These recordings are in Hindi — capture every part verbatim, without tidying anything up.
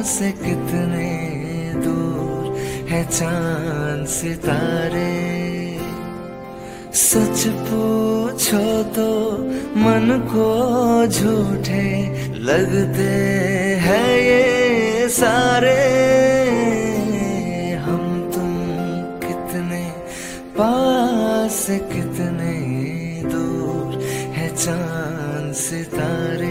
से कितने दूर है चांद सितारे। सच पूछो तो मन को झूठे लगते हैं ये सारे। हम तुम कितने पास से कितने दूर है चांद सितारे।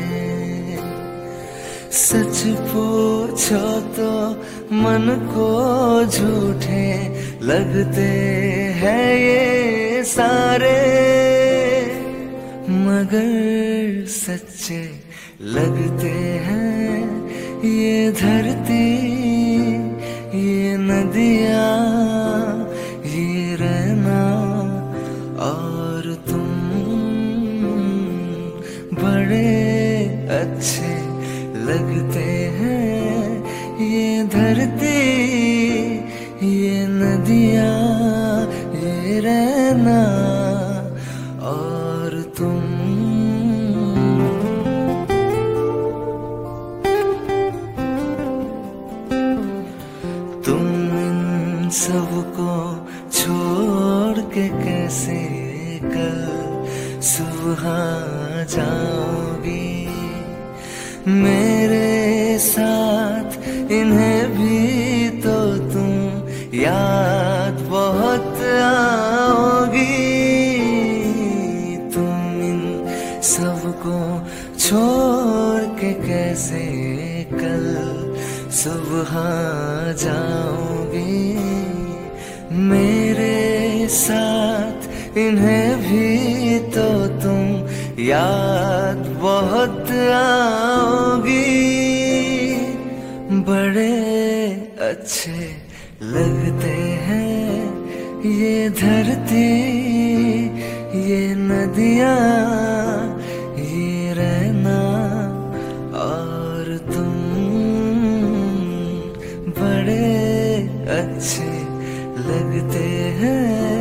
सच पूछो तो मन को झूठे लगते हैं ये सारे। मगर सच्चे लगते हैं ये धरती, ये नदियाँ, ये रहना और तुम। बड़े अच्छे लगते हैं ये धरती, ये नदियाँ, ये रहना और तुम। तुम इन सबको छोड़ के कैसे कल सुबह जाओगी। मेरे साथ इन्हें भी तो तुम याद बहुत आओगी। तुम इन सबको छोड़ के कैसे कल सुबह जाओगी। मेरे साथ इन्हें भी तो तुम याद बहुत आओगी। बड़े अच्छे लगते हैं ये धरती, ये नदियाँ, ये रहना और तुम। बड़े अच्छे लगते हैं